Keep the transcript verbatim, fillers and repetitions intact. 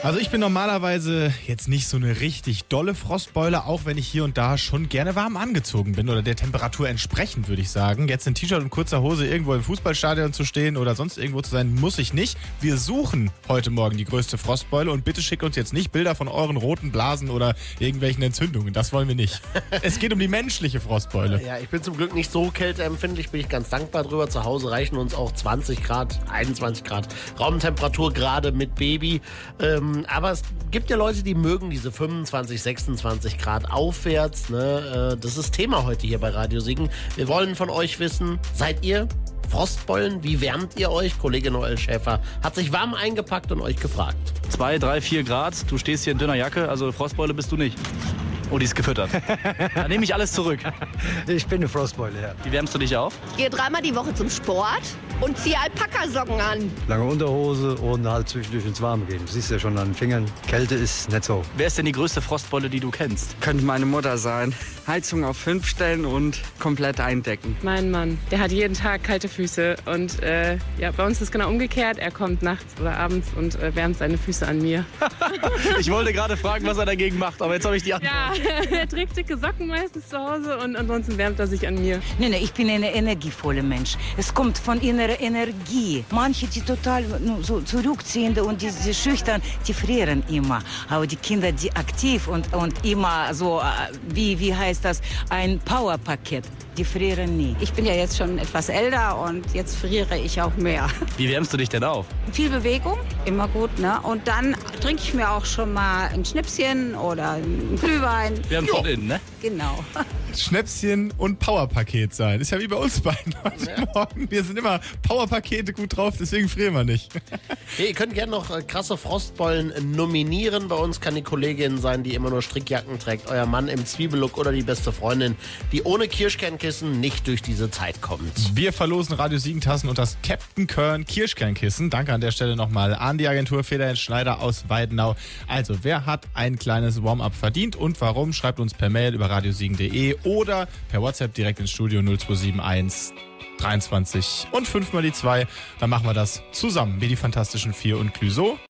Also ich bin normalerweise jetzt nicht so eine richtig dolle Frostbeule, auch wenn ich hier und da schon gerne warm angezogen bin oder der Temperatur entsprechend, würde ich sagen. Jetzt in T-Shirt und kurzer Hose irgendwo im Fußballstadion zu stehen oder sonst irgendwo zu sein, muss ich nicht. Wir suchen heute Morgen die größte Frostbeule und bitte schickt uns jetzt nicht Bilder von euren roten Blasen oder irgendwelchen Entzündungen. Das wollen wir nicht. Es geht um die menschliche Frostbeule. Ja, ich bin zum Glück nicht so kälteempfindlich, bin ich ganz dankbar drüber. Zu Hause reichen uns auch zwanzig Grad, einundzwanzig Grad Raumtemperatur, gerade mit Baby. Ähm, aber es gibt ja Leute, die mögen diese fünfundzwanzig, sechsundzwanzig Grad aufwärts. Ne? Das ist Thema heute hier bei Radio Siegen. Wir wollen von euch wissen, seid ihr Frostbeulen? Wie wärmt ihr euch? Kollege Noel Schäfer hat sich warm eingepackt und euch gefragt. Zwei, drei, vier Grad, du stehst hier in dünner Jacke, also Frostbeule bist du nicht. Oh, die ist gefüttert. Dann nehme ich alles zurück. Ich bin eine Frostbeule, ja. Wie wärmst du dich auf? Ich gehe dreimal die Woche zum Sport und ziehe Alpaka-Socken an. Lange Unterhose und halt zwischendurch ins Warme gehen. Du siehst ja schon an den Fingern, Kälte ist nicht so. Wer ist denn die größte Frostbeule, die du kennst? Könnte meine Mutter sein. Heizung auf fünf stellen und komplett eindecken. Mein Mann, der hat jeden Tag kalte Füße und äh, ja, bei uns ist es genau umgekehrt. Er kommt nachts oder abends und äh, wärmt seine Füße an mir. Ich wollte gerade fragen, was er dagegen macht, aber jetzt habe ich die Antwort. Ja, er trägt dicke Socken meistens zu Hause und ansonsten wärmt er sich an mir. Nein, nein, ich bin ein energievoller Mensch. Es kommt von innerer Energie. Manche, die total so zurückziehende und die, die schüchtern, die frieren immer. Aber die Kinder, die aktiv und, und immer so, wie, wie heißt das, ein Powerpaket, die frieren nie. Ich bin ja jetzt schon etwas älter und jetzt friere ich auch mehr. Wie wärmst du dich denn auf? Viel Bewegung, immer gut, ne? Und dann trinke ich mir auch schon mal ein Schnäpschen oder ein Glühwein. Wir haben von innen, ne? Genau. Schnäpschen und Powerpaket sein. Ist ja wie bei uns beiden heute ja. Morgen. Wir sind immer Powerpakete gut drauf, deswegen frieren wir nicht. Hey, ihr könnt gerne noch äh, krasse Frostbeulen nominieren. Bei uns kann die Kollegin sein, die immer nur Strickjacken trägt, euer Mann im Zwiebellook oder die beste Freundin, die ohne Kirschkernkissen nicht durch diese Zeit kommt. Wir verlosen Radio Siegen-Tassen und das Captain Kern Kirschkernkissen. Danke an der Stelle nochmal an die Agentur Federhen Schneider aus Weidenau. Also, wer hat ein kleines Warm-up verdient und warum? Schreibt uns per Mail über radiosiegen punkt de oder per WhatsApp direkt ins Studio null zwei sieben eins dreiundzwanzig und fünf mal die zwei. Dann machen wir das zusammen wie die Fantastischen Vier und Clüso.